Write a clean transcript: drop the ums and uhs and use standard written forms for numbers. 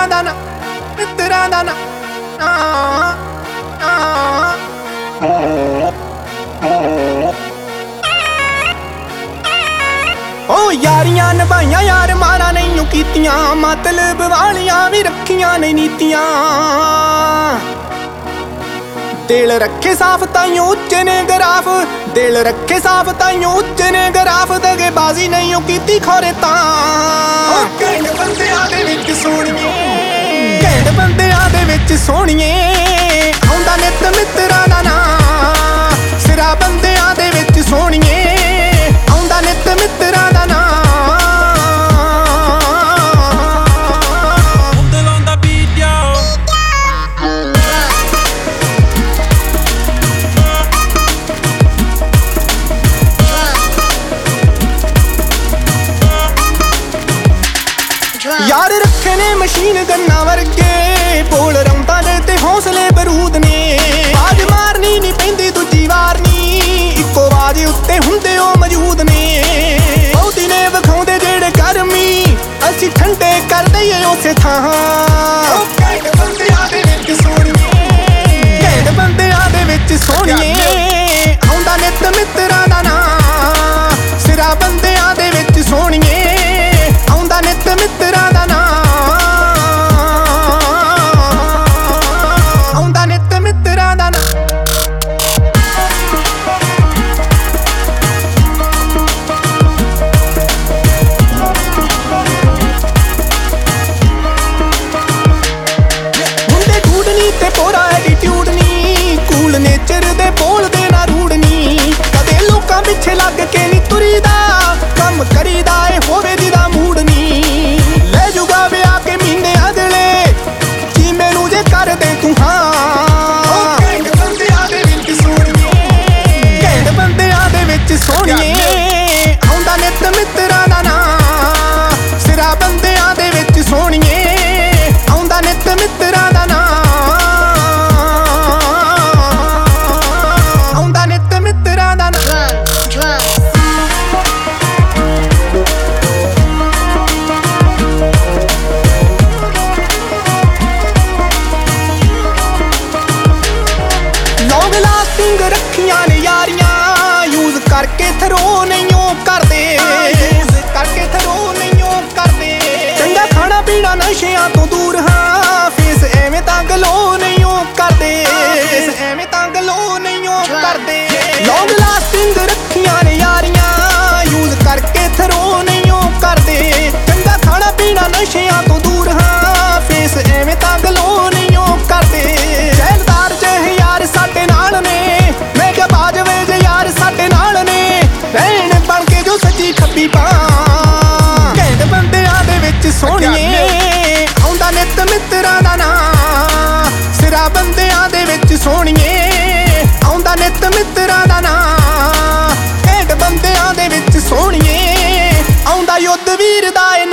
ਮਿੱਤਰਾਂ ਦਾ ਨਾ, ਮਿੱਤਰਾਂ ਦਾ ਨਾ। ਓ ਯਾਰੀਆਂ ਨਿਭਾਈਆਂ ਯਾਰ ਮਾਰਾਂ ਨਹੀਂ ਕੀਤੀਆਂ, ਮਤਲਬ ਵਾਲੀਆਂ ਵੀ ਰੱਖੀਆਂ ਨੇ ਨੀਤੀਆਂ। ਦਿਲ ਰੱਖੇ ਸਾਫ ਤਾਈਓ ਉੱਚੇ ਨੇ ਗਰਾਫ, ਦਿਲ ਰੱਖੇ ਸਾਫ ਤਾਈਓ ਉੱਚੇ ਨੇ ਗਰਾਫ। ਦਗੇਬਾਜ਼ੀ ਨਹੀਂ ਕੀਤੀ ਖੋਰੇ ਤਾਂ। ਘੈਂਟ ਬੰਦਿਆਂ ਦੇ ਵਿੱਚ ਸੋਹਣੀਏ, ਘੈਂਟ ਬੰਦਿਆਂ ਦੇ ਵਿੱਚ ਸੋਹਣੀਏ। ਆਉਂਦਾ ਨਿੱਤ ਮਿੱਤਰਾਂ ਦਾ ਨਾਂ, ਸਿਰਾ ਬੰਦਿਆਂ ਦੇ ਵਿੱਚ ਸੋਹਣੀਏ। ਆਉਂਦਾ ਨਿੱਤ ਮਿੱਤਰਾਂ ਦਾ ਨਾਂ। यार रखे ने मशीन गन्ना वर्गे, बोल रौंदा ने ते हौसले बरूद ने। आवाज मारनी नहीं पैंदी दूजी वार नी, इक्को आवाज उत्ते हुंदे ओ मौजूद ने। बहुती ने विखाउंदे जेड़े गर्मी, असीं ठंडे कर दईए उसे थां। घैंट बंदियां दे विच सोहणीए, घैंट बंदियां दे विच सोहणीए। आउंदा नित मित्तरां दा नां, सिरा बंदियां दे विच सोहणीए। आउंदा नित मित्तरां दा नां, आउंदा नित मित्तरां दा नां। मुंडे कूड़ नी ते पूरा एटीट्यूड नी, कूल नेचर दे बोलदे ना रूड नी। कदे लोकां पिछे लग के नी तुरीदा, कम करीदा ए होवे जिदा मूड नी। ले जुगा विआह के महीने अगले, जी मैनू जे कर दे तू हाँ। घैंट बंदियां दे विच सोहणीए, घैंट बंदियां दे विच सोहणीए। आउंदा नित मित्तरां दा नां, सिरा बंदियां दे विच सोहणीए। आउंदा नित मित्तरां दा नां, आउंदा नित मित्तरां दा नां। लॉन्ग लास्टिंग रखियां ने यारियां, यूज करके थरो नहीं करदे, यूज करके थरो नहीं करदे। चंगा खाना पीना नशियां तो दूर हाँ, फेस एवें तां गलो नहीं करदे, फेस एवें तां गलो नहीं करदे। लॉन्ग लास्टिंग रखियां ने यारियां, यूज करके थरो नहीं करदे। चंगा खाना पीना नशियां तो दूर हाँ, फेस एवें तां गलो नहीं करदे। शहरदार जह यार साडे नाल ने, मैं क्या बाजवे जे यार साडे नाल ने। रहन बन के जो सच्ची खब्बी बां, घैंट बंदियां दे विच सोहणीए। आउंदा नित मित्तरां दा नां, सिरा बंदियां दे विच सोहणीए। आउंदा नित मित्तरां दा नां, घैंट बंदियां दे विच सोहणीए। आउंदा युद्ध वीर दा